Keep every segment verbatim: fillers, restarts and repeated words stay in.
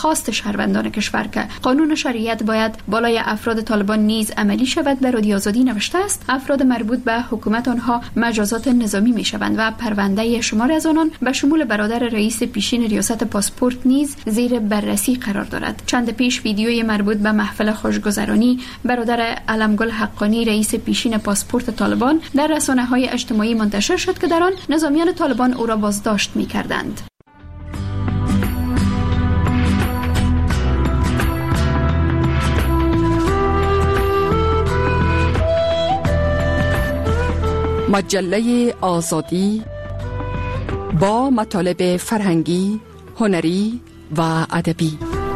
خواست شهروندان کشور که قانون شریعت باید بالای افراد طالبان نیز عملی شود به رادیو آزادی نوشته است افراد مربوط به حکومت آنها مجازات نظامی می شوند و پرونده شمار از آنان به شمول برادر رئیس پیشین ریاست پاسپورت نیز زیر بررسی قرار دارد. چند پیش ویدیوی مربوط به محفل خوشگذرانی برادر علمگل حقانی رئیس پیشین پاسپورت طالبان در رسانه‌های اجتماعی منتشر شد که در آن نظامیان طالبان او را بازداشت می‌کردند. مجله آزادی با مطالب فرهنگی، هنری و ادبی.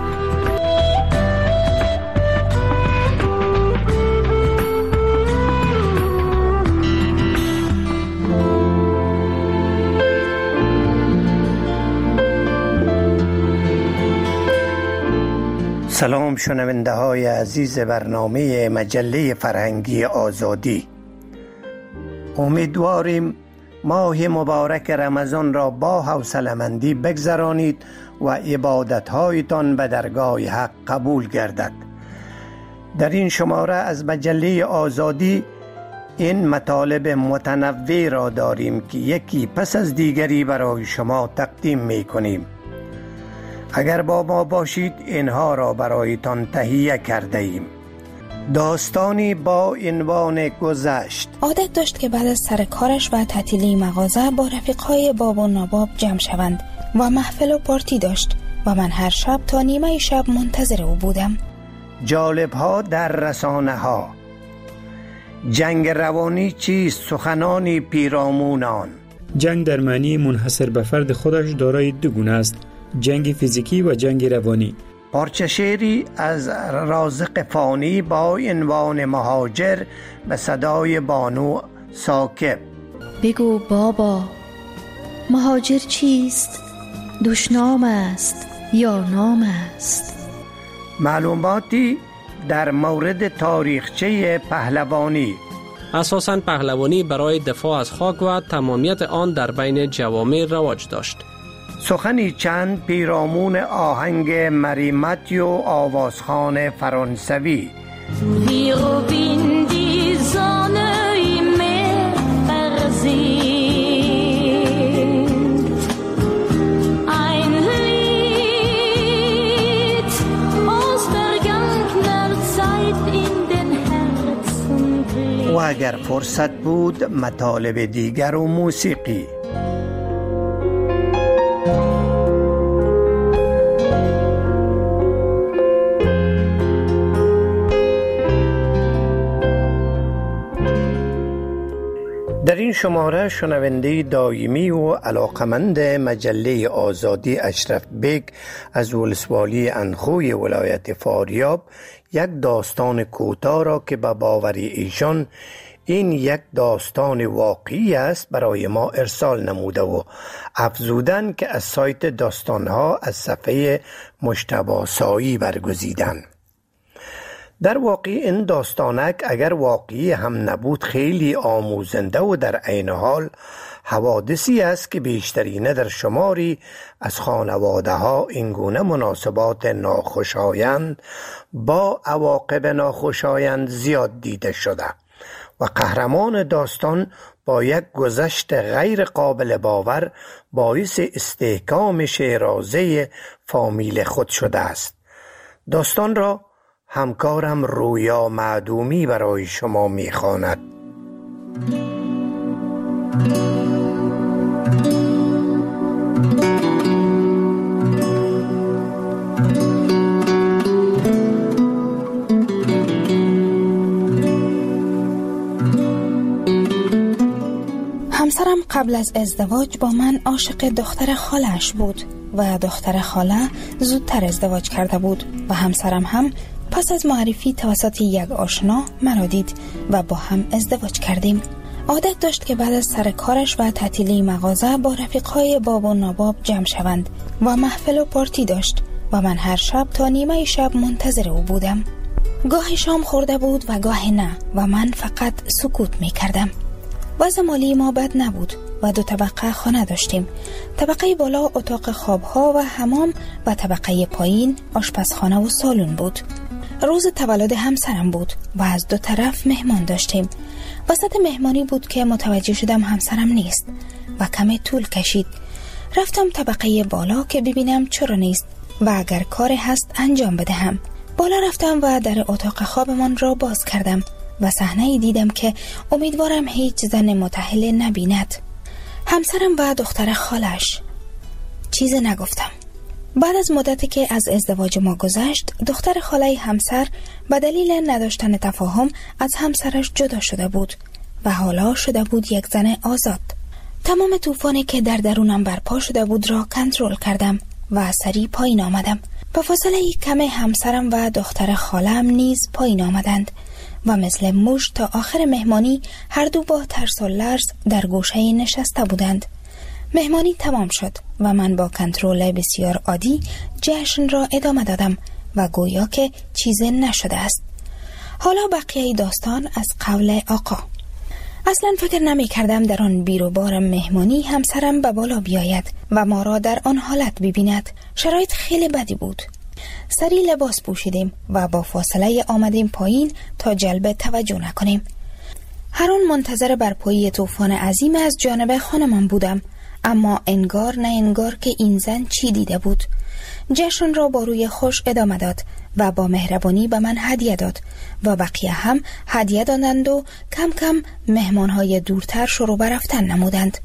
سلام شنونده های عزیز برنامه مجله فرهنگی آزادی. امیدواریم ماه مبارک رمضان را با حوصله‌مندی بگذرانید و عبادت‌هایتان به درگاه حق قبول گردد. در این شماره از مجله آزادی این مطالب متنوع را داریم که یکی پس از دیگری برای شما تقدیم می‌کنیم. اگر با ما باشید اینها را برایتان تهیه کرده ایم. داستانی با عنوان گذشت. عادت داشت که بعد از سر کارش و تعطیلی مغازه با رفیقای باب و ناباب جمع شوند و محفل و پارتی داشت و من هر شب تا نیمه شب منتظر او بودم. جالب ها در رسانه ها. جنگ روانی چیست؟ سخنان پیرامونان. جنگ در معنی منحصر به فرد خودش دارای دو گونه است: جنگ فیزیکی و جنگ روانی. پارچه شعری از رازق فانی با عنوان مهاجر به صدای بانو ساکب. بگو بابا، مهاجر چیست؟ دشنام است یا نام است؟ معلوماتی در مورد تاریخچه پهلوانی. اساساً پهلوانی برای دفاع از خاک و تمامیت آن در بین جوامع رواج داشت. سخنی چند پیرامون آهنگ مریمتی و آوازخوان فرانسوی. و اگر فرصت بود مطالب دیگر و موسیقی. در این شماره شنونده دائمی و علاقمند مجله آزادی اشرف بیگ از ولسوالی انخوی ولایت فاریاب یک داستان کوتاه را که به باور ایشان این یک داستان واقعی است برای ما ارسال نموده و افزودن که از سایت داستانها از صفحه مجتبی سایی برگزیدن. در واقع این داستانک اگر واقعی هم نبود خیلی آموزنده و در عین حال حوادثی است که بیشترینه در شماری از خانواده ها اینگونه مناسبات ناخوشایند با عواقب ناخوشایند زیاد دیده شده و قهرمان داستان با یک گذشت غیر قابل باور باعث استحکام شیرازه فامیل خود شده است. داستان را همکارم رویا معدومی برای شما می‌خواند. همسرم قبل از ازدواج با من عاشق دختر خالش بود و دختر خاله زودتر ازدواج کرده بود و همسرم هم پس از معرفی توسط یک آشنا مرا دید و با هم ازدواج کردیم. عادت داشت که بعد از سر کارش و تعطیلی مغازه با رفیقای باب و ناباب جمع شوند و محفل و پارتی داشت و من هر شب تا نیمه شب منتظر او بودم. گاهی شام خورده بود و گاهی نه و من فقط سکوت می کردم. وضع مالی ما بد نبود و دو طبقه خانه داشتیم. طبقه بالا اتاق خوابها و حمام و طبقه پایین آشپزخانه و سالن بود. روز تولد همسرم بود و از دو طرف مهمان داشتیم. وسط مهمانی بود که متوجه شدم همسرم نیست و کمی طول کشید. رفتم طبقه بالا که ببینم چرا نیست و اگر کاری هست انجام بدهم. بالا رفتم و در اتاق خوابمان را باز کردم و صحنه‌ای دیدم که امیدوارم هیچ زن متأهل نبیند. همسرم و دختر خالش. چیزی نگفتم. بعد از مدتی که از ازدواج ما گذشت، دختر خاله همسر به دلیل نداشتن تفاهم از همسرش جدا شده بود و حالا شده بود یک زن آزاد. تمام طوفانی که در درونم برپا شده بود را کنترل کردم و سری پایین آمدم. با فاصله کمی همسرم و دختر خالم نیز پایین آمدند و مثل موش تا آخر مهمانی هر دو با ترس و لرز در گوشه نشسته بودند. مهمانی تمام شد و من با کنترل بسیار عادی جشن را ادامه دادم و گویا که چیزی نشده است. حالا بقیه داستان از قول آقا. اصلا فکر نمی کردم در آن بیروبار مهمانی همسرم به بالا بیاید و ما را در آن حالت ببیند. شرایط خیلی بدی بود. سری لباس پوشیدیم و با فاصله آمدیم پایین تا جلب توجه نکنیم. هر آن منتظر برپایی طوفان عظیم از جانب خانمان بودم، اما انگار نه انگار که این زن چی دیده بود. جشن را با روی خوش ادامه داد و با مهربانی به من هدیه داد و بقیه هم هدیه دادند و کم کم مهمانهای دورتر شروع به رفتن نمودند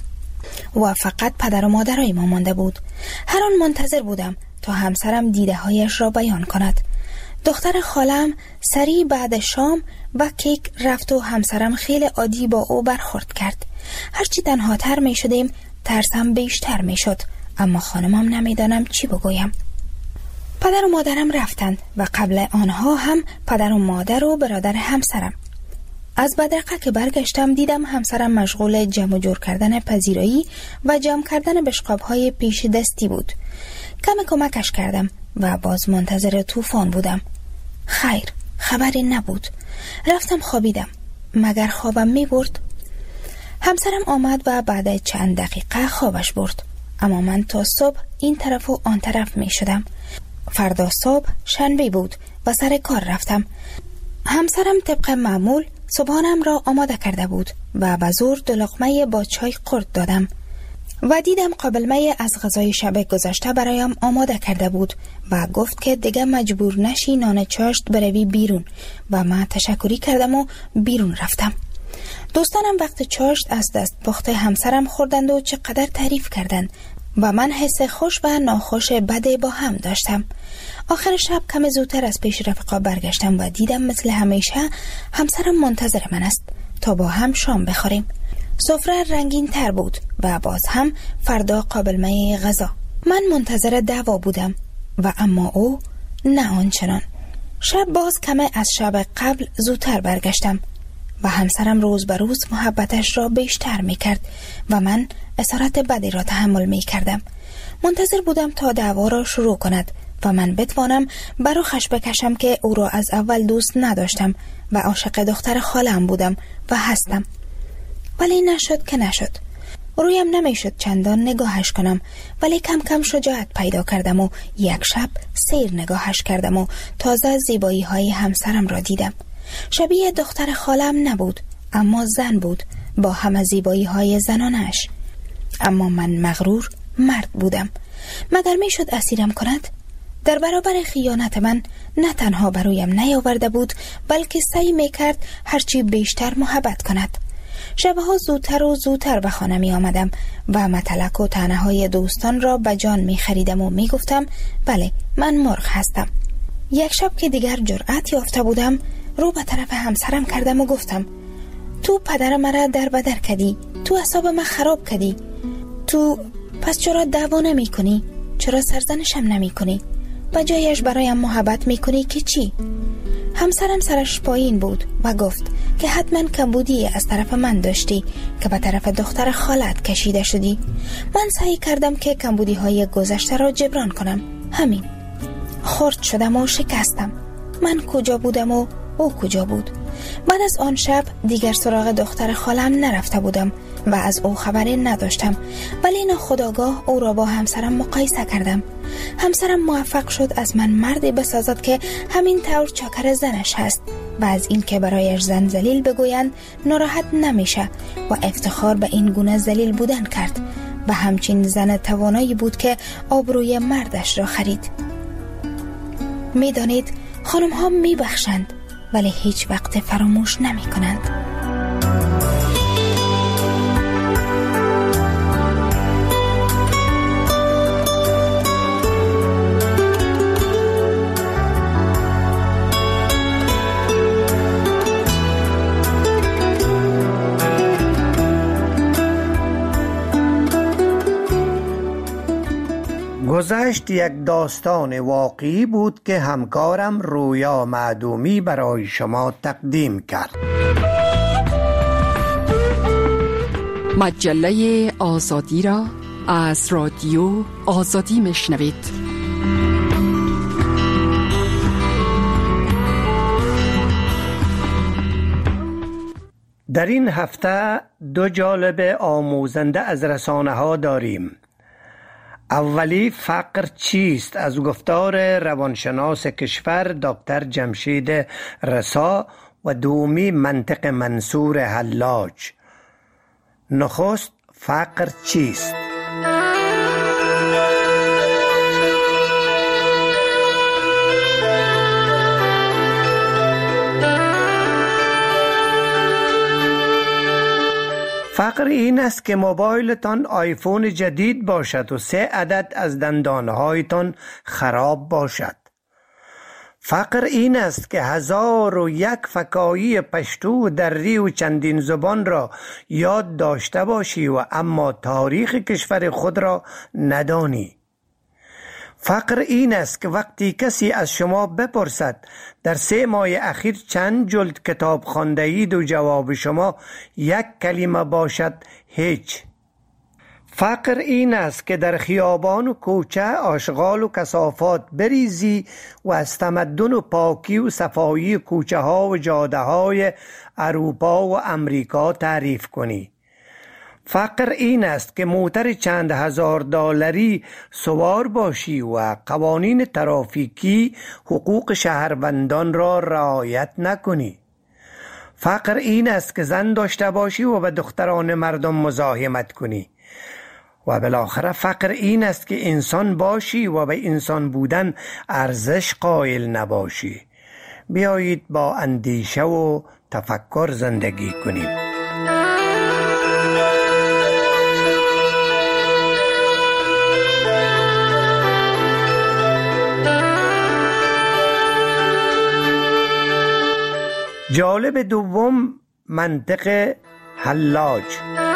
و فقط پدر و مادرای ما مانده بود. هر آن منتظر بودم تا همسرم دیده هایش را بیان کند. دختر خالم سری بعد شام و کیک رفت و همسرم خیلی عادی با او برخورد کرد. هرچی تنها تر می شدیم ترسم بیشتر می شد، اما خانمم نمیدانم چی بگویم. پدر و مادرم رفتند و قبل آنها هم پدر و مادر و برادر همسرم. از بدرقه که برگشتم دیدم همسرم مشغول جمع و جور کردن پذیرایی و جمع کردن بشقاب‌های پیش دستی بود. کمی کمکش کردم و باز منتظر طوفان بودم. خیر، خبری نبود. رفتم خوابیدم. مگر خوابم می برد؟ همسرم آمد و بعد چند دقیقه خوابش برد. اما من تا صبح این طرف و آن طرف می شدم. فردا صبح شنبه بود و سر کار رفتم. همسرم طبق معمول صبحانم را آماده کرده بود و به زور دو لقمه با چای قورت دادم و دیدم قابلمه از غذای شب گذشته برایم آماده کرده بود و گفت که دیگه مجبور نشی نان چاشت بروی بیرون و من تشکری کردم و بیرون رفتم. دوستانم وقت چاشت از دست پخت همسرم خوردند و چقدر تعریف کردند و من حس خوش و ناخوش بده با هم داشتم. آخر شب کم زودتر از پیش رفقا برگشتم و دیدم مثل همیشه همسرم منتظر من است تا با هم شام بخوریم. سفره رنگین تر بود و باز هم فردا قابلمه غذا. من منتظر دعوا بودم و اما او نه آنچنان. شب باز کمه از شب قبل زودتر برگشتم و همسرم روز به روز محبتش را بیشتر می کرد و من اسارت بدی را تحمل می کردم. منتظر بودم تا دعوا را شروع کند و من بتوانم بروخش بکشم که او را از اول دوست نداشتم و عاشق دختر خالم بودم و هستم. ولی نشد که نشد. رویم نمیشد چندان نگاهش کنم، ولی کم کم شجاعت پیدا کردم و یک شب سیر نگاهش کردم و تازه زیبایی های همسرم را دیدم. شبیه دختر خالم نبود، اما زن بود با همه زیبایی های زنانش. اما من مغرور مرد بودم. مگر میشد اسیرم کند؟ در برابر خیانت من نه تنها برایم نیاورده بود، بلکه سعی میکرد هرچی بیشتر محبت کند. شبها زودتر و زودتر به خانه می آمدم و متلک و طعنه های دوستان را به جان می خریدم و می گفتم بله من مرغ هستم. یک شب که دیگر جرأت یافته بودم رو به طرف همسرم کردم و گفتم تو پدر مرا در بدر کردی، تو اعصاب من خراب کردی، تو پس چرا دعوا نمی کنی؟ چرا سرزنشم نمی کنی؟ و جایش برایم محبت می کنی که چی؟ همسرم سرش پایین بود و گفت که حتما کمبودی از طرف من داشتی که به طرف دختر خالت کشیده شدی. من سعی کردم که کمبودی های گذشته را جبران کنم. همین. خرد شدم و شکستم. من کجا بودم و او کجا بود؟ بعد از آن شب دیگر سراغ دختر خالم نرفته بودم و از او خبری نداشتم، ولی ناخودآگاه او را با همسرم مقایسه کردم. همسرم موفق شد از من مردی بسازد که همین طور چاکر زنش هست و از این که برایش زن ذلیل بگویند ناراحت نمیشه و افتخار به این گونه ذلیل بودن کرد و همچین زن توانایی بود که آبروی مردش را خرید. میدانید خانم ها می بخشند ولی هیچ وقت فراموش نمی کنند. گذشت یک داستان واقعی بود که همکارم رویا معدومی برای شما تقدیم کرد. مجله آزادی را از رادیو آزادی میشنوید. در این هفته دو جالب آموزنده از رسانه ها داریم. اولی فقر چیست از گفتار روانشناس کشور دکتر جمشید رسا و دومی منطق منصور حلاج. نخست فقر چیست؟ فقر این است که موبایلتان آیفون جدید باشد و سه عدد از دندانهایتان خراب باشد. فقر این است که هزار و یک فکاهی پشتو دری و چندین زبان را یاد داشته باشی و اما تاریخ کشور خود را ندانی. فقر این است که وقتی کسی از شما بپرسد در سه ماه اخیر چند جلد کتاب خوانده اید و جواب شما یک کلمه باشد هیچ. فقر این است که در خیابان و کوچه آشغال و کثافات بریزی و از تمدن و پاکی و صفایی کوچه ها و جاده های اروپا و امریکا تعریف کنی. فقر این است که موتر چند هزار دلاری سوار باشی و قوانین ترافیکی حقوق شهروندان را رعایت نکنی. فقر این است که زن داشته باشی و به دختران مردم مزاحمت کنی. و بالاخره فقر این است که انسان باشی و به انسان بودن ارزش قائل نباشی. بیایید با اندیشه و تفکر زندگی کنیم. جالب دوم منطق حلاج.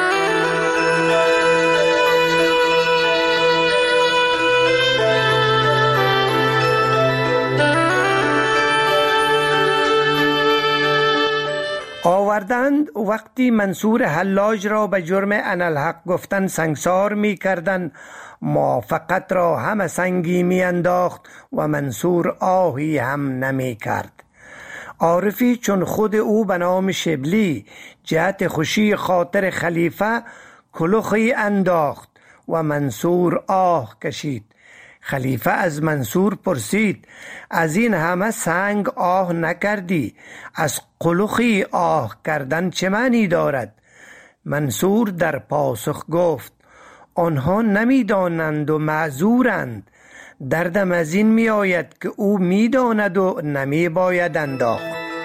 آوردند وقتی منصور حلاج را به جرم انالحق گفتن سنگسار می کردن، موافقت را هم سنگی می انداخت و منصور آهی هم نمی کرد. عارفی چون خود او به نام شبلی جهت خوشی خاطر خلیفه کلوخی انداخت و منصور آه کشید. خلیفه از منصور پرسید از این همه سنگ آه نکردی، از قلوخی آه کردن چه معنی دارد؟ منصور در پاسخ گفت آنها نمیدانند و معذورند. دردم از این می آید که او می داند و نمی باید انداخت.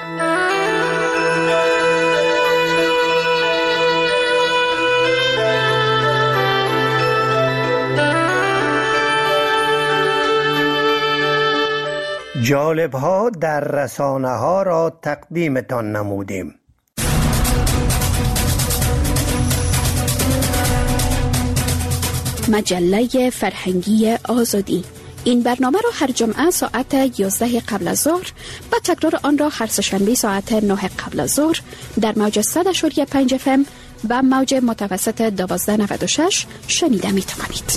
جالب ها در رسانه ها را تقدیمتان نمودیم. مجله فرهنگی آزادی. این برنامه را هر جمعه ساعت یازده قبل از ظهر و تکرار آن را هر سه‌شنبه ساعت نه قبل از ظهر در موج صد و پنج اف ام و موج متوسط دوازده نود و شش شنیده می توانید.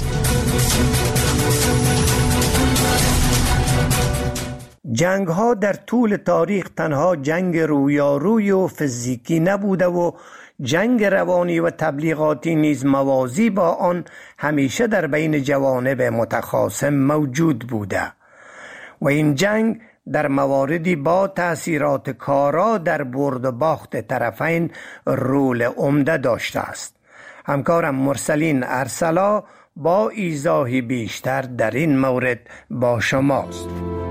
جنگ ها در طول تاریخ تنها جنگ رویارویی و فیزیکی نبوده و جنگ روانی و تبلیغاتی نیز موازی با آن همیشه در بین جوانب متخاصم موجود بوده و این جنگ در مواردی با تأثیرات کارا در برد و باخت طرفین رول عمده داشته است. همکارم مرسلین ارسلا با ایضاحی بیشتر در این مورد با شماست.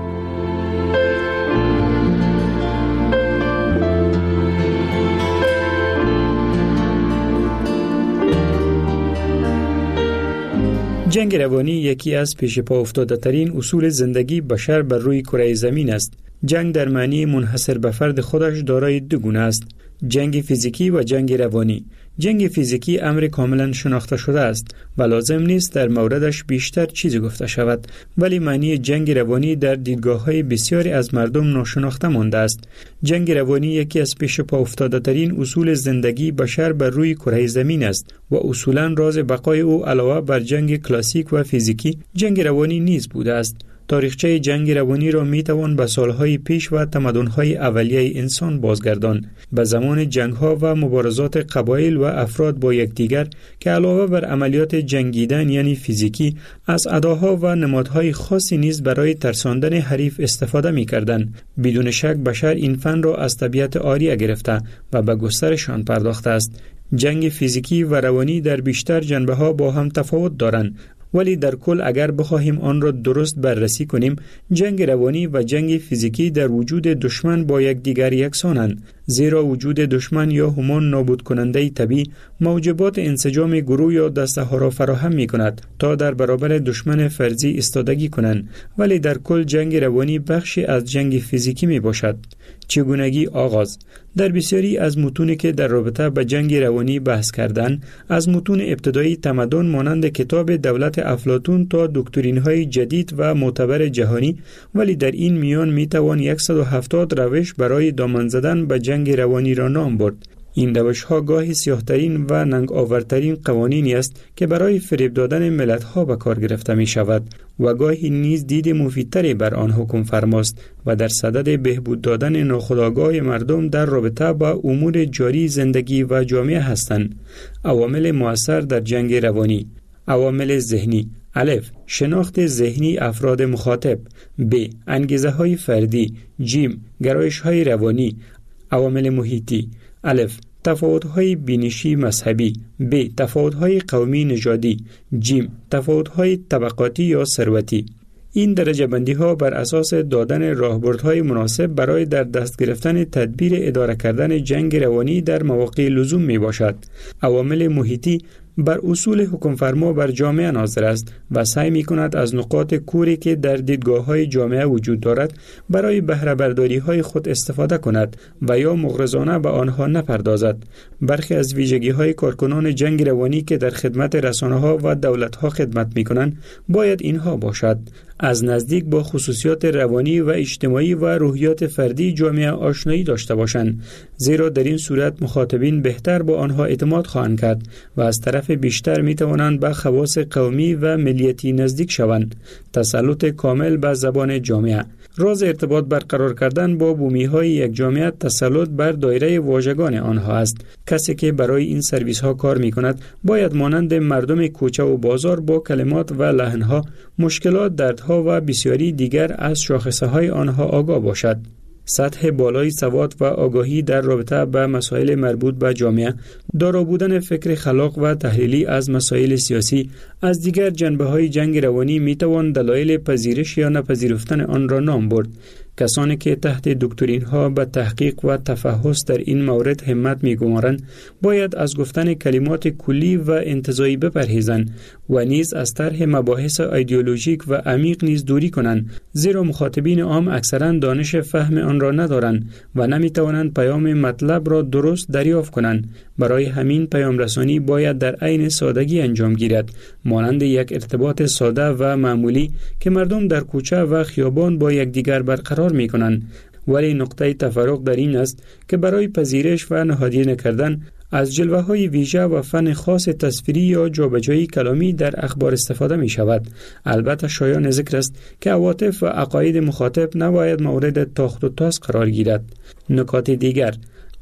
جنگ روانی یکی از پیش پا افتاده ترین اصول زندگی بشر بر روی کره زمین است. جنگ در معنی منحصر به فرد خودش دارای دو گونه است: جنگ فیزیکی و جنگ روانی. جنگ فیزیکی امر کاملا شناخته شده است و لازم نیست در موردش بیشتر چیزی گفته شود، ولی معنی جنگ روانی در دیدگاه‌های بسیاری از مردم ناشناخته مانده است. جنگ روانی یکی از پیش پا افتاده ترین اصول زندگی بشر بر روی کره زمین است و اصولا راز بقای او علاوه بر جنگ کلاسیک و فیزیکی جنگ روانی نیز بوده است. تاریخچه جنگ روانی را می توان به سالهای پیش و تمدن‌های اولیه انسان بازگردان، به زمان جنگ‌ها و مبارزات قبایل و افراد با یکدیگر که علاوه بر عملیات جنگیدن یعنی فیزیکی از اداها و نمادهای خاصی نیز برای ترساندن حریف استفاده می‌کردند. بدون شک بشر این فن را از طبیعت عاریه گرفته و به گسترشان پرداخته است. جنگ فیزیکی و روانی در بیشتر جنبه‌ها با هم تفاوت دارند، ولی در کل اگر بخواهیم آن را درست بررسی کنیم، جنگ روانی و جنگ فیزیکی در وجود دشمن با یکدیگر یکسانند، زیرا وجود دشمن یا همان نابود کننده طبیعی موجبات انسجام گروه یا دسته ها را فراهم می کند تا در برابر دشمن فرضی ایستادگی کنند، ولی در کل جنگ روانی بخشی از جنگ فیزیکی می باشد. چگونگی آغاز؟ در بسیاری از متونی که در رابطه با جنگ روانی بحث کردن، از متون ابتدایی تمدن مانند کتاب دولت افلاطون تا دکترین‌های جدید و معتبر جهانی، ولی در این میان می توان صد و هفتاد روش برای دامن زدن به جنگ روانی را نام برد. این روش‌ها گاهی سیاه‌ترین و ننگ آورترین قوانینی است که برای فریب دادن ملت‌ها به کار گرفته می شود و گاهی نیز دید مفیدتری بر آن حکم فرماست و در صدد بهبود دادن ناخودآگاه مردم در رابطه با امور جاری زندگی و جامعه هستند. عوامل مؤثر در جنگ روانی. عوامل ذهنی: الف، شناخت ذهنی افراد مخاطب. ب، انگیزه های فردی. جیم، گرایش های روانی. عوامل محیطی: الف، تفاوت‌های بینشی مذهبی. ب، تفاوت‌های قومی نژادی. جیم، تفاوت‌های طبقاتی یا ثروتی. این درجه بندی ها بر اساس دادن راهبردهای مناسب برای در دست گرفتن تدبیر اداره کردن جنگ روانی در مواقع لزوم می باشد. عوامل محیطی بر اصول حکم فرما بر جامعه ناظر است و سعی می کند از نقاط کوری که در دیدگاه های جامعه وجود دارد برای بهره برداری های خود استفاده کند و یا مغرضانه به آنها نپردازد. برخی از ویژگی های کارکنان جنگ روانی که در خدمت رسانه ها و دولت ها خدمت می کنند باید اینها باشد: از نزدیک با خصوصیات روانی و اجتماعی و روحیات فردی جامعه آشنایی داشته باشند، زیرا در این صورت مخاطبین بهتر با آنها اعتماد خواهند کرد و از طرف بیشتر می توانند به خواص قومی و ملیتی نزدیک شوند. تسلط کامل بر زبان جامعه. راز ارتباط برقرار کردن با بومی های یک جامعه تسلط بر دایره واژگان آنها است. کسی که برای این سرویس ها کار می کند باید مانند مردم کوچه و بازار با کلمات و لحن ها، مشکلات، دردها و بسیاری دیگر از شاخصه های آنها آگاه باشد. سطح بالای سواد و آگاهی در رابطه با مسائل مربوط به جامعه، دارا بودن فکر خلاق و تحلیلی از مسائل سیاسی. از دیگر جنبه‌های جنگ روانی میتوان دلایل پذیرش یا نپذیرفتن آن را نام برد. کسانی که تحت دکترین ها به تحقیق و تفحص در این مورد همت می‌گمارند باید از گفتن کلمات کلی و انتزاعی بپرهیزند و نیز از طرح مباحث ایدئولوژیک و عمیق نیز دوری کنند، زیرا مخاطبین عام اکثرا دانش فهم آن را ندارند و نمی‌توانند پیام مطلب را درست دریافت کنند. برای همین پیام رسانی باید در عین سادگی انجام گیرد، مانند یک ارتباط ساده و معمولی که مردم در کوچه و خیابان با یکدیگر برقرار می کنند. ولی نقطه تفرق در این است که برای پذیرش و نهادینه نکردن از جلوه های ویژه و فن خاص تصویری یا جابجایی کلامی در اخبار استفاده می شود. البته شایان ذکر است که عواطف و عقاید مخاطب نباید مورد تاخت و تاز قرار گیرد. نکات دیگر: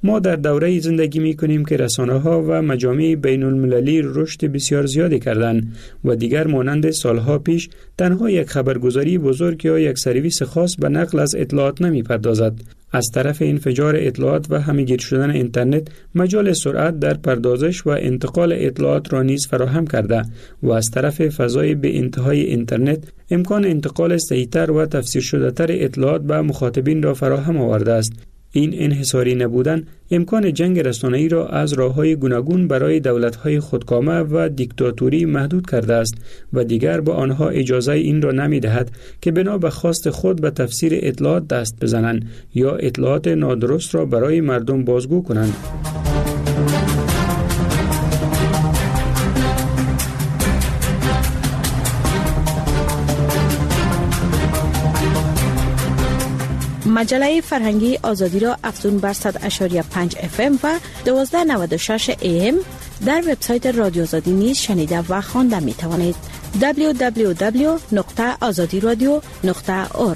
ما در دوره زندگی می کنیم که رسانه ها و مجامع بین المللی رشد بسیار زیادی کردند و دیگر مانند سالها پیش تنها یک خبرگزاری بزرگ یا یک سرویس خاص به نقل از اطلاعات نمی پردازد. از طرف انفجار اطلاعات و همه‌گیر شدن اینترنت مجال سرعت در پردازش و انتقال اطلاعات را نیز فراهم کرده و از طرف فضای به انتهای اینترنت امکان انتقال صحیح‌تر و تفسیر شده‌تر اطلاعات به مخاطبین را فراهم آورده است. این انحصاری نبودن امکان جنگ رسانه‌ای را از راه‌های گوناگون برای دولت‌های خودکامه و دیکتاتوری محدود کرده است و دیگر به آنها اجازه این را نمی‌دهد که بنا به خواست خود به تفسیر اطلاعات دست بزنند یا اطلاعات نادرست را برای مردم بازگو کنند. مجله فرهنگی آزادی را افزون بر صد و پنج اف ام و دوازده و نود و شش ای ام در وبسایت رادیو آزادی نیز شنیده و خوانده می توانید. دبلیو دبلیو دبلیو نقطه آزادی رادیو نقطه اورگ.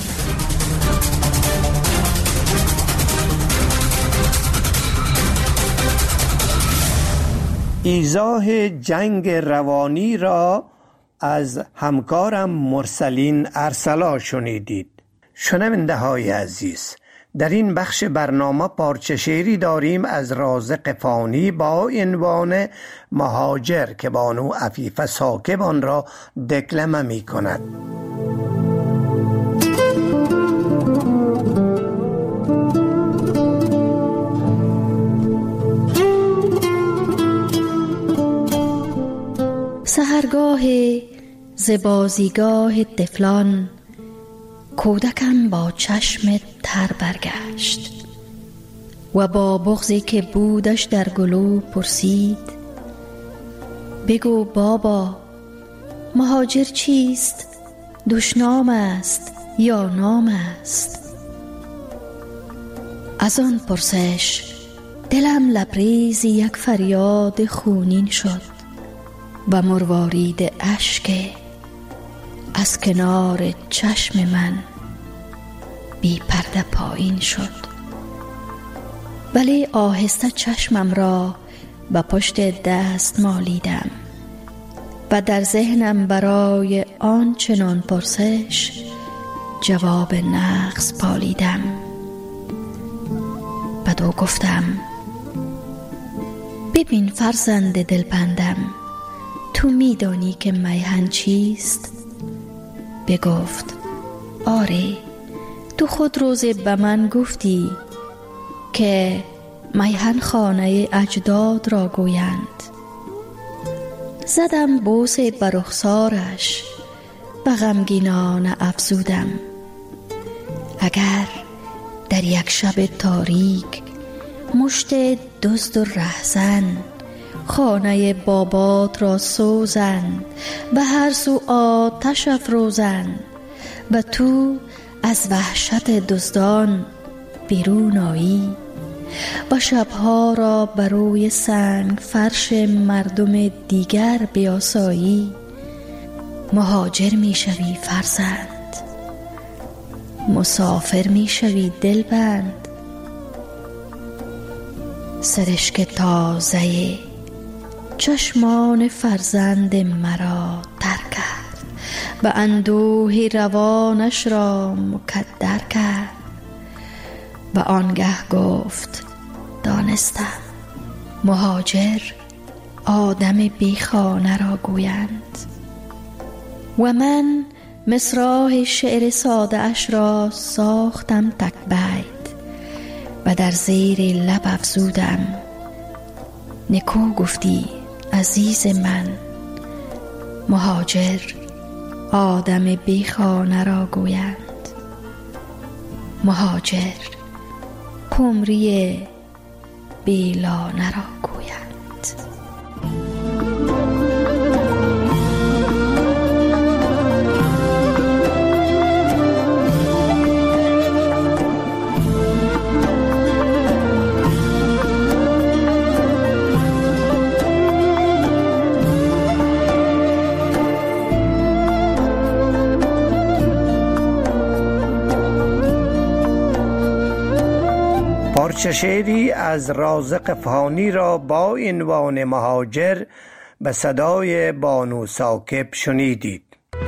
ایضاح جنگ روانی را از همکارم مرسلین ارسلا شنیدید. شنونده های عزیز، در این بخش برنامه پارچه شعری داریم از رازق فانی با عنوان مهاجر که بانو عفیفه ساکب آن را دکلمه می کند. سحرگاه زبازیگاه طفلان، کودکم با چشم تر برگشت و با بغضی که بودش در گلو پرسید: بگو بابا، مهاجر چیست؟ دشنام است یا نام است؟ از آن پرسش دلم لبریز یک فریاد خونین شد و مروارید اشک از کنار چشم من بی پرده پایین شد. ولی آهسته چشمم را به پشت دست مالیدم و در ذهنم برای آن چنان پرسش جواب نقص پالیدم. بدو گفتم: ببین فرزند دلبندم، تو میدانی که میهن چیست؟ بگفت: آره، تو خود روزی به من گفتی که میهن خانه اجداد را گویند. زدم بوس بر رخسارش و غمگینانه افزودم: اگر در یک شب تاریک مشت دزد و رهزن خانه بابات را سوزند و هر سو آتش افروزند و تو از وحشت دزدان بیرون آیی و شبها را بر روی سنگ فرش مردم دیگر بیاسایی، مهاجر می شوی فرزند، مسافر می شوی دلبند. سرشک تازه چشمان فرزند مرا تر کرد و اندوه روانش را مکدر کرد و آنگه گفت: دانستم مهاجر آدم بی خانه را گویند. و من مصرع شعر ساده اش را ساختم تک بیت و در زیر لب افزودم: نکو گفتی عزیز من، مهاجر آدم بی خانه را گویند. مهاجر قمری بی لانه را گویند. نوشته شعری از رازق فانی را با عنوان مهاجر به صدای بانو ثاقب شنیدید.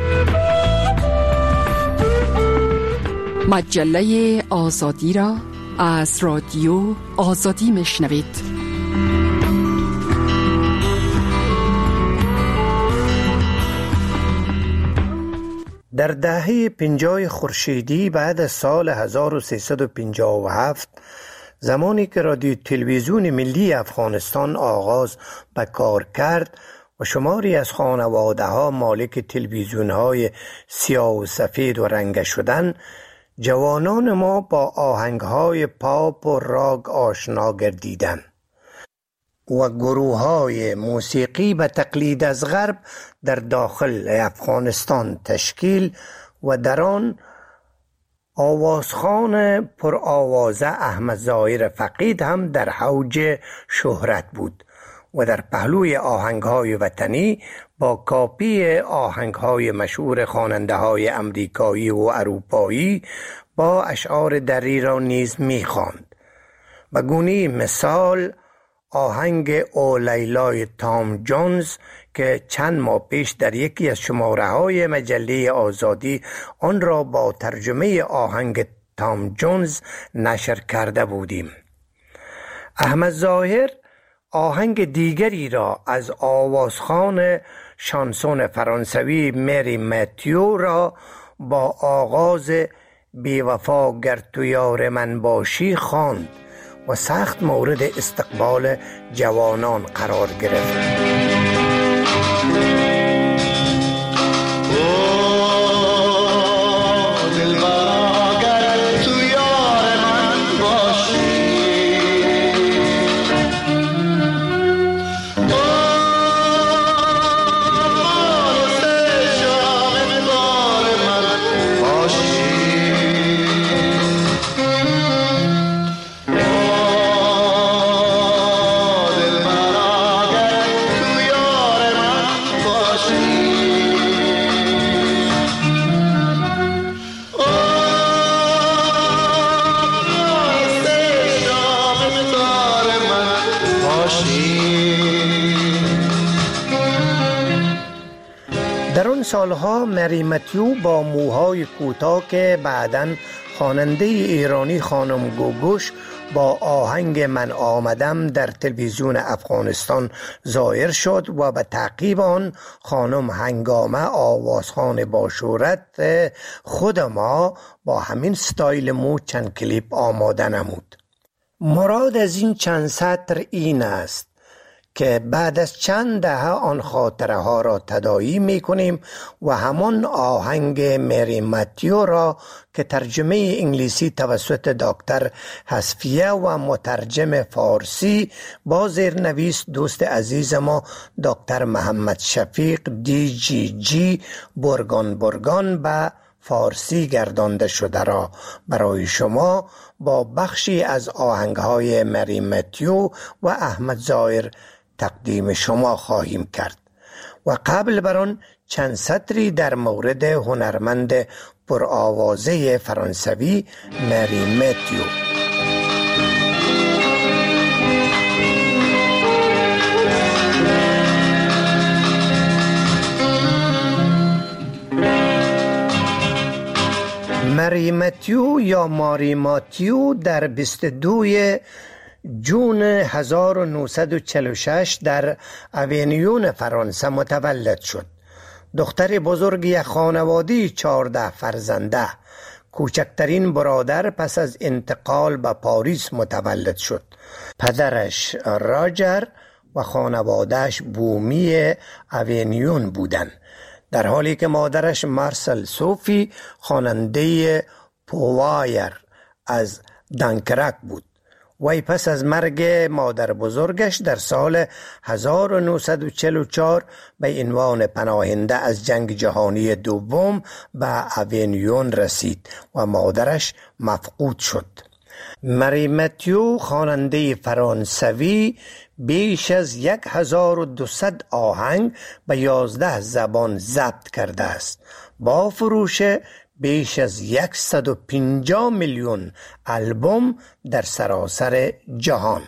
مجله آزادی را از رادیو آزادی میشنوید. در دهه پنجاه خورشیدی بعد از سال هزار و سیصد و پنجاه و هفت، زمانی که رادیو تلویزیون ملی افغانستان آغاز به کار کرد و شماری از خانواده ها مالک تلویزیون های سیاه و سفید و رنگ شدند، جوانان ما با آهنگ های پاپ و راگ آشنا گردیدند و گروه های موسیقی به تقلید از غرب در داخل افغانستان تشکیل و در آن آوازخوان پرآوازه احمد ظاهر فقید هم در اوج شهرت بود و در پهلوی آهنگ های وطنی با کاپی آهنگ های مشهور خواننده های امریکایی و اروپایی با اشعار دری را نیز می خواند. به گونه مثال آهنگ او لیلای تام جونز که چند ماه پیش در یکی از شماره های مجله آزادی آن را با ترجمه آهنگ تام جونز نشر کرده بودیم. احمد ظاهر آهنگ دیگری را از آوازخوان شانسون فرانسوی مری متیو را با آغاز بی وفا گر تو یار من باشی خواند و سخت مورد استقبال جوانان قرار گرفت. در آن سالها مری متیو با موهای کوتاه که بعداً خواننده ایرانی خانم گوگوش با آهنگ من آمدم در تلویزیون افغانستان ظاهر شد و به تعقیب آن خانم هنگامه آوازخوان با شهرت خود ما با همین ستایل مو چند کلیپ آماده نمود. مراد از این چند سطر این است که بعد از چند دهه آن خاطره ها را تداعی می کنیم و همان آهنگ مری متیو را که ترجمه انگلیسی توسط دکتر حذفیه و مترجم فارسی با زیرنویس دوست عزیز ما دکتر محمد شفیق دی جی جی برگان برگان به فارسی گردانده شده را برای شما با بخشی از آهنگهای مری متیو و احمد ظاهر تقدیم شما خواهیم کرد و قبل بر آن چند سطری در مورد هنرمند پرآوازه فرانسوی مری متیو. مری متیو یا ماری ماتیو در بیست و دو جون هزار و نهصد و چهل و شش در اوینیون فرانسه متولد شد. دختر بزرگ یک خانواده چهارده فرزنده، کوچکترین برادر پس از انتقال به پاریس متولد شد. پدرش راجر و خانوادهش بومی اوینیون بودند، در حالی که مادرش مارسل صوفی خواننده پوایر از دانکرک بود. وی پس از مرگ مادر بزرگش در سال هزار و نهصد و چهل و چهار به عنوان پناهنده از جنگ جهانی دوم به اوینیون رسید و مادرش مفقود شد. مری متیو خواننده فرانسوی بیش از یک هزار و دویست آهنگ به یازده زبان ضبط کرده است با فروش بیش از صد و پنجاه میلیون آلبوم در سراسر جهان.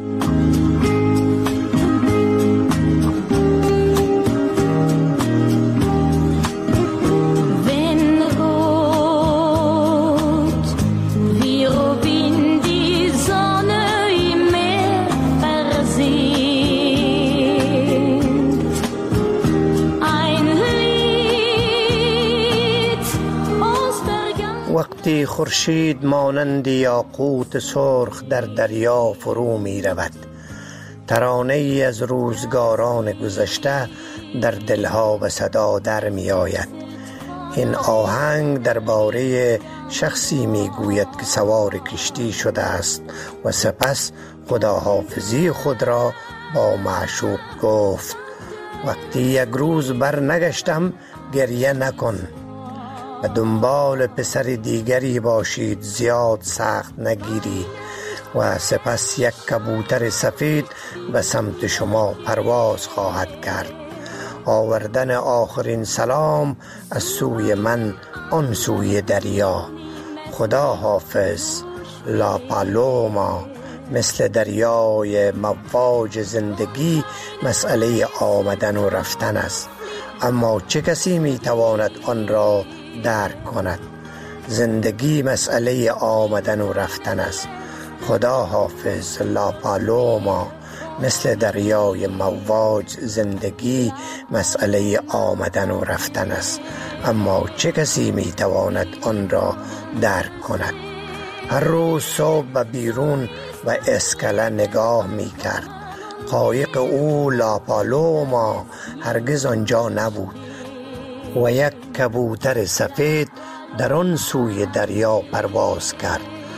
وقتی خورشید مانند یاقوت سرخ در دریا فرو می رود، ترانه ای از روزگاران گذشته در دلها به صدا در می آید. این آهنگ درباره شخصی می گوید که سوار کشتی شده است و سپس خداحافظی خود را با معشوق گفت: وقتی یک روز بر نگشتم گریه نکن، و دنبال پسر دیگری باشید زیاد سخت نگیرید. و سپس یک کبوتر سفید به سمت شما پرواز خواهد کرد. آوردن آخرین سلام از سوی من آن سوی دریا. خدا حافظ. لا پالوما. مثل دریای مواج زندگی مسئله آمدن و رفتن است، اما چه کسی میتواند آن را درک کند؟ زندگی مسئله آمدن و رفتن است. خدا حافظ. لا پالوما. مثل دریای مواج زندگی مسئله آمدن و رفتن است، اما چه کسی میتواند آن را درک کند؟ هر روز صبح به بیرون و اسکله نگاه میکرد. قایق او لا پالوما هرگز آنجا نبود و یک کبوتر سفید در آن سوی دریا پرواز کرد.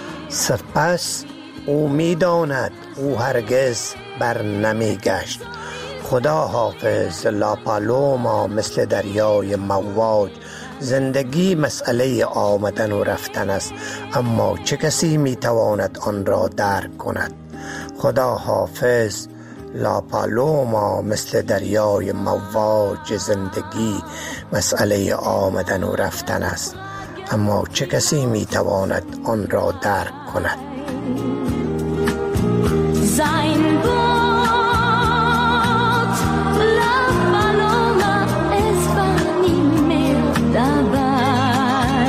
سپس او میداند او هرگز بر نمی گشت. خدا حافظ. لا پالوما. مثل دریای مواج زندگی مسئله آمدن و رفتن است، اما چه کسی میتواند آن را درک کند؟ خدا حافظ. لا پالوما. مثل دریای مواج زندگی مسئله آمدن و رفتن است، اما چه کسی میتواند آن را درک کند؟ Sein Boot, La Paloma, es war nie mehr dabei.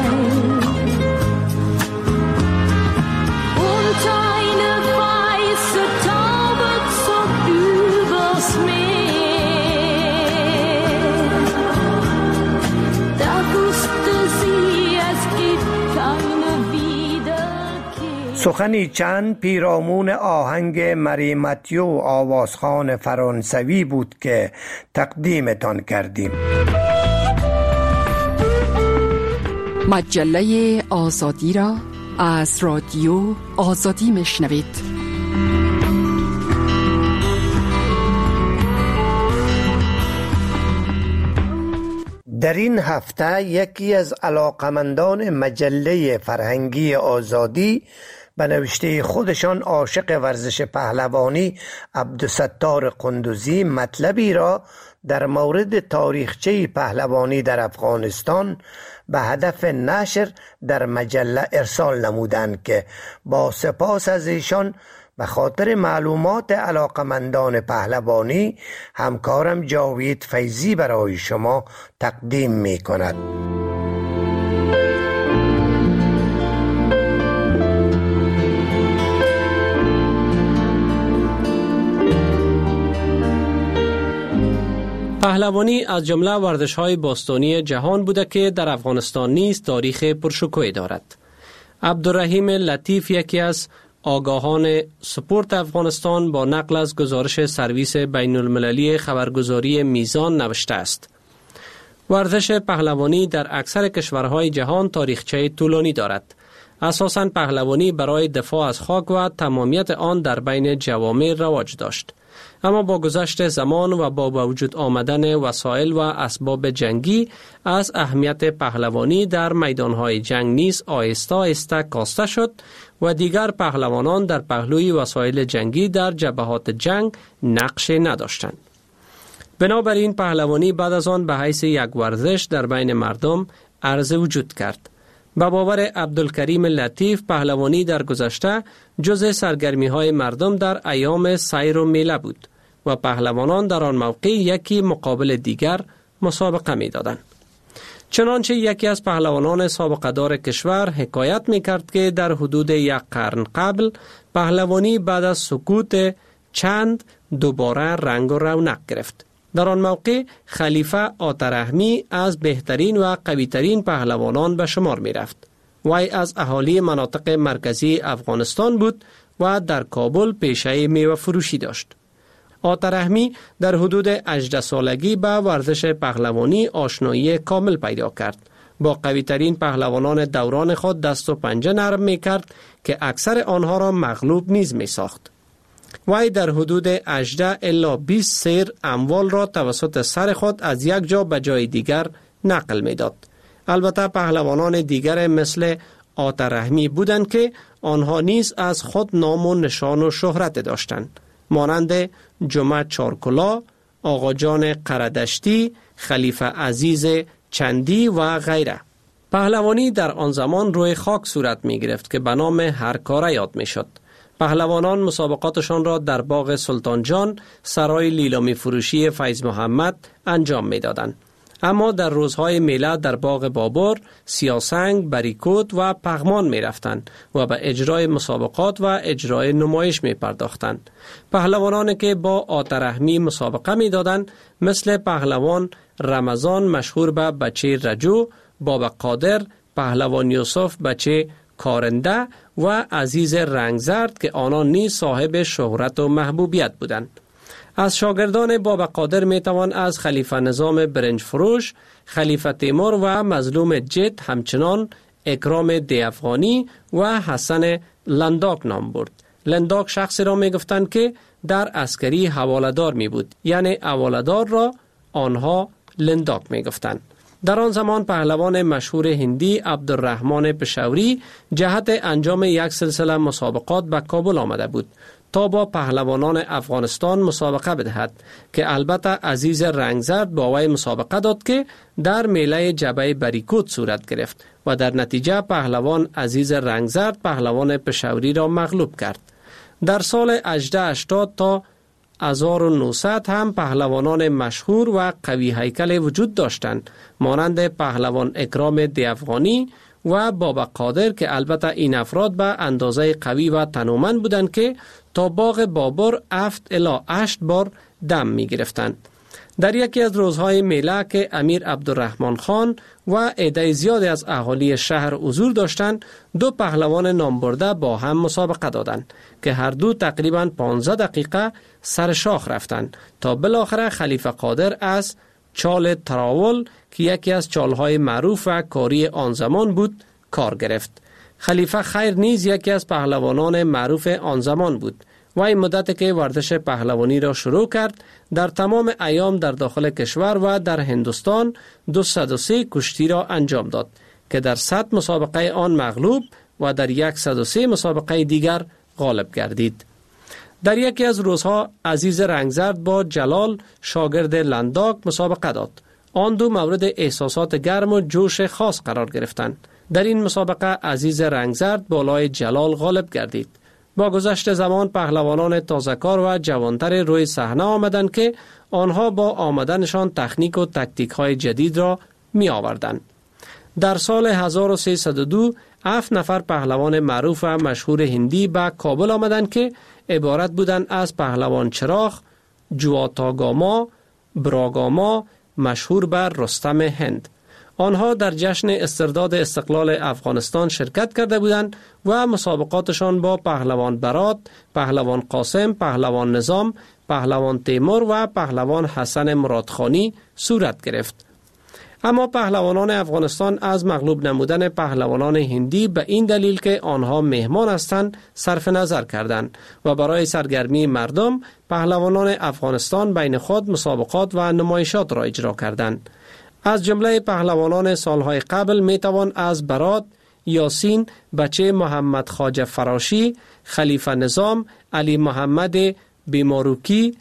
Und eine weiße Taube zog übers Meer. Da wusste sie, es gibt keine Wiederkehr. سخنی چند پیرامون آهنگ مری متیو آوازخوان فرانسوی بود که تقدیمتان کردیم. مجله آزادی را از رادیو آزادی میشنوید. در این هفته یکی از علاقمندان مجله فرهنگی آزادی به نوشته خودشان عاشق ورزش پهلوانی عبدالستار قندوزی مطلبی را در مورد تاریخچه پهلوانی در افغانستان به هدف نشر در مجله ارسال نمودند که با سپاس از ایشان به خاطر معلومات علاقمندان پهلوانی همکارم جاوید فیضی برای شما تقدیم می کند. پهلوانی از جمله ورزش‌های باستانی جهان بوده که در افغانستان نیز تاریخ پرشکوهی دارد. عبدالرحیم لطیف یکی از آگاهان سپورت افغانستان با نقل از گزارش سرویس بین المللی خبرگزاری میزان نوشته است: ورزش پهلوانی در اکثر کشورهای جهان تاریخچه طولانی دارد. اساساً پهلوانی برای دفاع از خاک و تمامیت آن در بین جوامع رواج داشت، اما با گذشت زمان و با وجود آمدن وسایل و اسباب جنگی از اهمیت پهلوانی در میدانهای جنگ نیز آهسته آهسته کاسته شد و دیگر پهلوانان در پهلوی وسایل جنگی در جبهات جنگ نقش نداشتند. بنابراین پهلوانی بعد از آن به حیث یک ورزش در بین مردم عرض وجود کرد. به باور عبدالکریم لطیف، پهلوانی در گذشته جزء سرگرمی‌های مردم در ایام سیر و میله بود و پهلوانان در آن موقع یکی مقابل دیگر مسابقه می‌دادند. چنانچه یکی از پهلوانان سابقه‌دار کشور حکایت می‌کرد که در حدود یک قرن قبل پهلوانی بعد از سکوت چند دوباره رنگ و رونق گرفت. در آن موقع خلیفه آترحمی از بهترین و قویترین پهلوانان به شمار می رفت. وی از اهالی مناطق مرکزی افغانستان بود و در کابل پیشه میوه فروشی داشت. آترحمی در حدود هجده سالگی با ورزش پهلوانی آشنایی کامل پیدا کرد. با قویترین پهلوانان دوران خود دست و پنجه نرم می کرد که اکثر آنها را مغلوب نیز می ساخت. وی در حدود هجده الی بیست سیر اموال را توسط سر خود از یک جا به جای دیگر نقل می داد. البته پهلوانان دیگر مثل آترحمی بودند که آنها نیز از خود نام و نشان و شهرت داشتند، مانند جمعه چارکلا، آقا جان قردشتی، خلیفه عزیز چندی و غیره. پهلوانی در آن زمان روی خاک صورت می گرفت که به نام هر کاره یاد می شد. پهلوانان مسابقاتشان را در باغ سلطان جان، سرای لیلامی فروشی فیض محمد انجام می دادند. اما در روزهای میله در باغ بابر، سیاسنگ، بریکوت و پغمان می رفتند و به اجرای مسابقات و اجرای نمایش می پرداختند. پهلوانانی که با آترحمی مسابقه می دادند مثل پهلوان رمضان مشهور به بچه رجو، بابا قادر، پهلوان یوسف بچه کارنده و عزیز رنگزرد که آنان نیز صاحب شهرت و محبوبیت بودند. از شاگردان بابا قادر می توان از خلیفه نظام برنج فروش، خلیفه تیمور و مظلوم جد، همچنان اکرام دی افغانی و حسن لنداک نام برد. لنداک شخصی را می گفتند که در عسکری حواله‌دار می بود، یعنی حواله‌دار را آنها لنداک می گفتند. در آن زمان پهلوان مشهور هندی عبدالرحمن پشاوری جهت انجام یک سلسله مسابقات به کابل آمده بود تا با پهلوانان افغانستان مسابقه بدهد که البته عزیز رنگزرد با وی مسابقه داد که در میله جبهه بریکوت صورت گرفت و در نتیجه پهلوان عزیز رنگزرد پهلوان پشاوری را مغلوب کرد. در سال هجده هشتاد تا هزار و نهصد هم پهلوانان مشهور و قوی هیکل وجود داشتند، مانند پهلوان اکرام دی افغانی و بابا قادر که البته این افراد به اندازه قوی و تنومند بودند که تا باغ بابر هفت الی هشت بار دم می گرفتند. در یکی از روزهای میله که امیر عبدالرحمن خان و عده زیادی از اهالی شهر حضور داشتند، دو پهلوان نامبرده با هم مسابقه دادند که هر دو تقریباً پانزده دقیقه سر شاخ رفتند تا بالاخره خلیفه قادر از چال تراول که یکی از چالهای معروف و کاری آن زمان بود کار گرفت. خلیفه خیر نیز یکی از پهلوانان معروف آن زمان بود و این مدت که ورزش پهلوانی را شروع کرد در تمام ایام در داخل کشور و در هندوستان دویست و سه کشتی را انجام داد که در صد مسابقه آن مغلوب و در صد و یک مسابقه دیگر غالب گردید. در یکی از روزها عزیز رنگزرد با جلال شاگرد لنداک مسابقه داد. آن دو مورد احساسات گرم و جوش خاص قرار گرفتند. در این مسابقه عزیز رنگزرد بالای جلال غالب گردید. با گذشت زمان پهلوانان تازه‌کار و جوانتر روی صحنه آمدند که آنها با آمدنشان تکنیک و تکتیک های جدید را می آوردند. در سال هزار و سیصد و دو هفت نفر پهلوان معروف و مشهور هندی به کابل آمدند که عبارت بودند از پهلوان چراغ، جواتاگاما، براگاما مشهور بر رستم هند. آنها در جشن استرداد استقلال افغانستان شرکت کرده بودند و مسابقاتشان با پهلوان برات، پهلوان قاسم، پهلوان نظام، پهلوان تیمور و پهلوان حسن مرادخانی صورت گرفت. اما پهلوانان افغانستان از مغلوب نمودن پهلوانان هندی به این دلیل که آنها مهمان هستند صرف نظر کردند و برای سرگرمی مردم پهلوانان افغانستان بین خود مسابقات و نمایشات را اجرا کردند. از جمله پهلوانان سالهای قبل می توان از برات، یاسین بچه محمد خواجه فراشی، خلیفه نظام، علی محمد بیماروکی،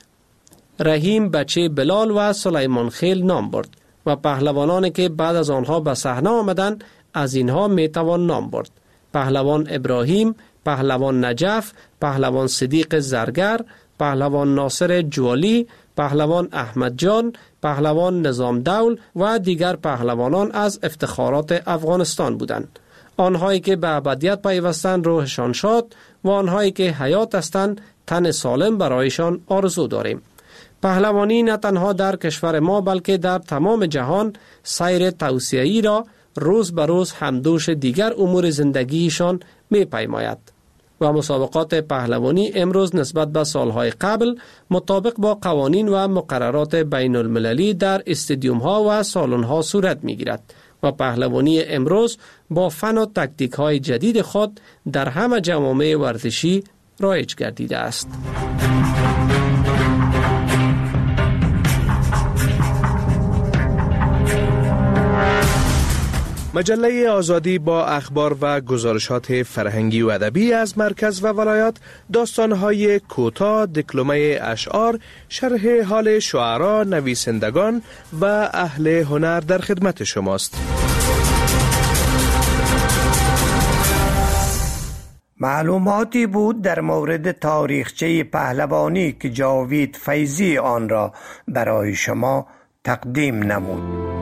رحیم بچه بلال و سلیمان خیل نام برد و پهلوانانی که بعد از آنها به صحنه آمدند از اینها می توان نام برد: پهلوان ابراهیم، پهلوان نجف، پهلوان صدیق زرگر، پهلوان ناصر جوالی، پهلوان احمد جان، پهلوان نظام دول و دیگر پهلوانان از افتخارات افغانستان بودند. آنهایی که به ابدیت پیوستند روحشان شاد و آنهایی که حیات هستند تن سالم برایشان آرزو داریم. پهلوانی نه تنها در کشور ما بلکه در تمام جهان سیر توسعه‌ای را روز به روز همدوش دیگر امور زندگیشان می پیماید و مسابقات پهلوانی امروز نسبت به سالهای قبل مطابق با قوانین و مقررات بین المللی در استادیوم ها و سالن ها صورت می گیرد و پهلوانی امروز با فن و تکتیک های جدید خود در همه جوامع ورزشی رایج گردیده است. مجله آزادی با اخبار و گزارشات فرهنگی و ادبی از مرکز و ولایات، داستان‌های کوتاه، دکلمه اشعار، شرح حال شعرا، نویسندگان و اهل هنر در خدمت شماست. معلوماتی بود در مورد تاریخچه پهلوانی که جاوید فیضی آن را برای شما تقدیم نمود.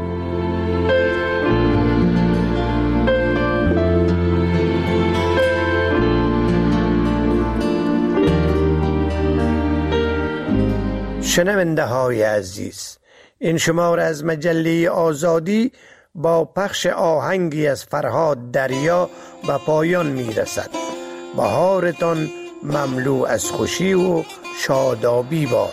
شنونده های عزیز، این شماره از مجله آزادی با پخش آهنگی از فرهاد دریا و پایان می رسد. بهارتان مملو از خوشی و شادابی باد.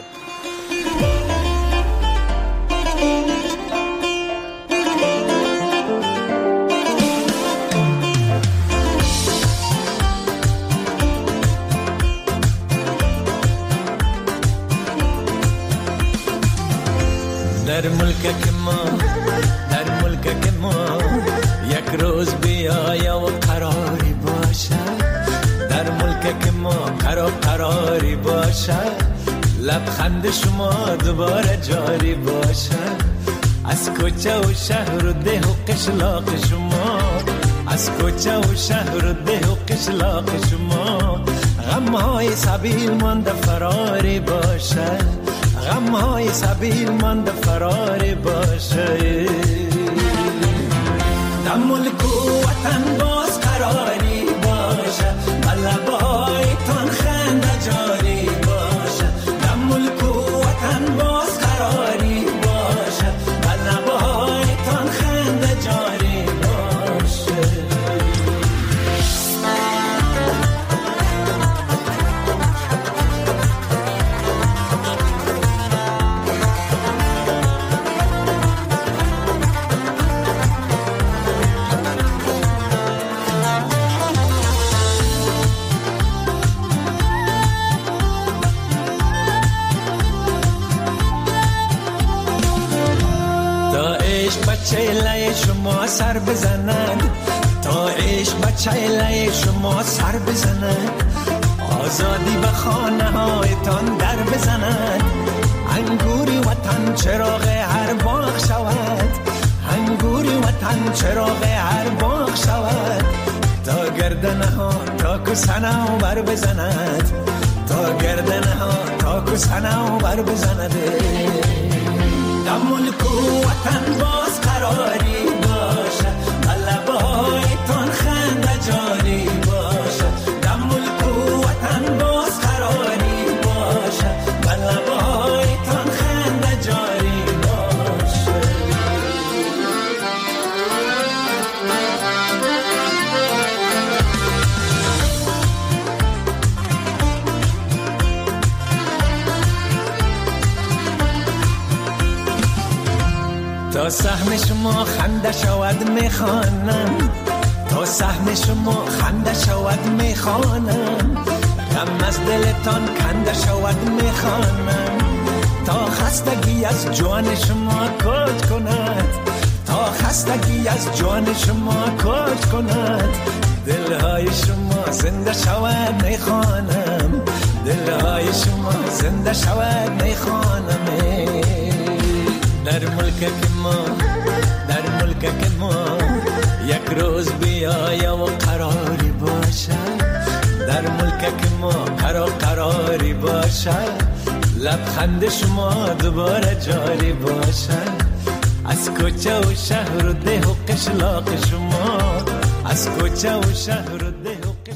در ملک ما در ملک ما یک روز بیایا و قراری باشه. در ملک ما قرار قراری باشه. لبخند شما دوباره جاری باشه. از کوچه و شهر و ده و قشلاق شما، از کوچه و شهر و ده و قشلاق شما، غمهای سبیل مانده فراری باشه. غمهای سبیل مانده فراری باشه. در ملک و وطن باز قراری باشه. لبایتان خنده جاری باشه. در ملک و وطن باز قراری باشه. لبایتان خنده جاری باشه. چهله شما سر بزند، تا عشق بچه چهله شما سر بزند، آزادی به خانه هایتان در بزند، انگوری وطن چراغ هر باغ شود، انگوری وطن چراغ هر باغ شود، تا گردنه ها تا کسنه و بر بزند، تا گردنه ها تا کسنه و بر بزند. در ملک و وطن باز قراری باشه. لبایتان خنده جاری باشه. در ملک و وطن باز قراری باشه. لبایتان خنده جاری باشه. تا سهم شما خنده شود میخوانم، تا سهم شما خنده شود میخوانم، غم از دلتان کنده شود میخوانم، تا خستگی از جان شما کج کند، تا خستگی از جان شما کج کند، دلهای شما زنده شود میخوانم، دلهای شما زنده شود میخوانم. در ملک ما در ملک ما یک روز بیاید و قراری باشد، در ملک ما قرار قراری باشد، لبخند شما دوباره جاری باشد، از کوچه و شهر و ده و قشلاق شما، از کوچه و شهر